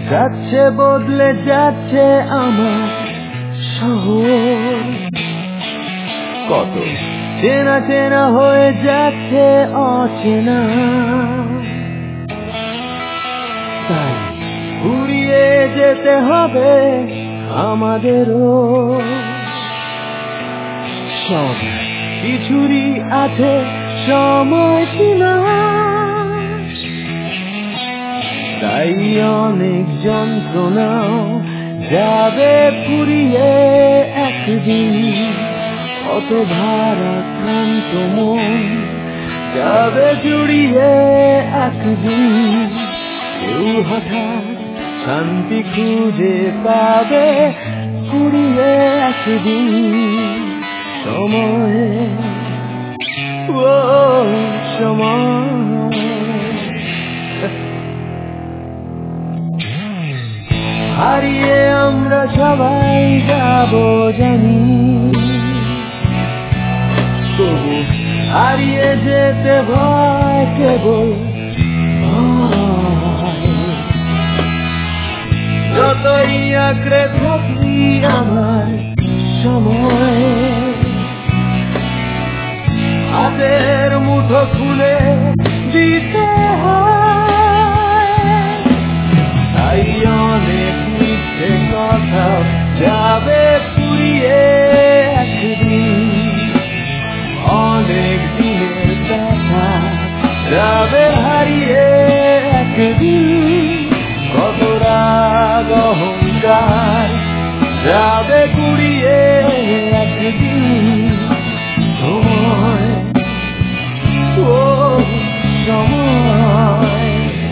যাচ্ছে বদলে যাচ্ছে আমার শহর, কত চেনা চেনা হয়ে যাচ্ছে অচেনা। তাই ঘুরিয়ে যেতে হবে আমাদেরও, সব কিছুরই আছে সময়সীমা। তাই অনেক যন্ত্রণাও যাবে ফুরিয়ে একদিন, কত ভারাক্রান্ত মন যাবে জুড়িয়ে একদিন। কেউ হঠাৎ শান্তি খুঁজে পাবে ফুরিয়ে একদিন সময়ে, ও সময়। হারিয়ে আমরা সবাই যাব জানি, তবু হারিয়ে যেতে ভয় কেবল যতই আঁকড়ে থাকি আমার সময়। হাতের মুঠো খুলে দিতে হয়, তাই অনেক মিথ্যে কথা যাবে ফুরিয়ে একদিন, অনেক দিনের ব্যথা যাবে হারিয়ে একদিন, কত রাগ অহংকার যাবে কুড়িয়ে একদিন সময়, ও সময়।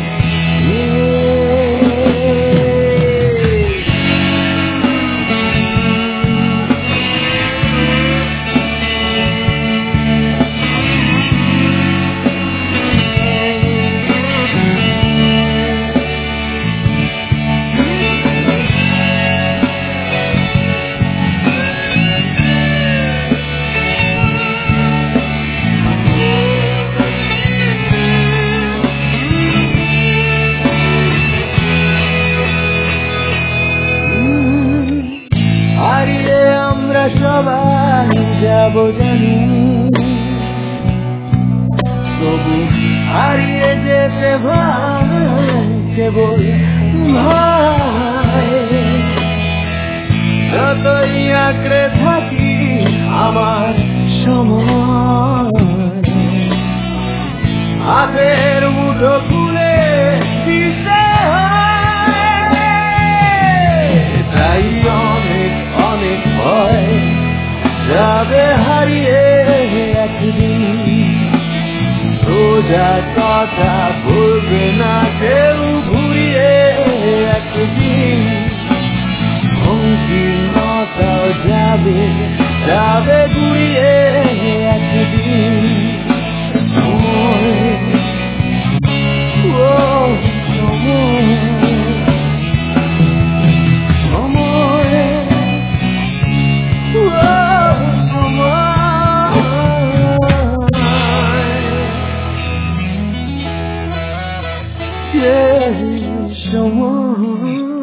হারিয়ে আমরা সবাই যাব জানি, তবু হারিয়ে যেতে ভয় কেবল ভয়। যতই আঁকড়ে থাকি আমার সময়, হাতের মুঠো খুলে দিতে হয়, তাই অনেক অনেক ভয় যাবে হারিয়ে একদিন। সোজা কথা বলবে না কেউ ঘুরিয়ে একদিন, সংকীর্ণতাও যাবে যাবে ঘুরিয়ে একদিন সময়, ও সময়। Yeah, someone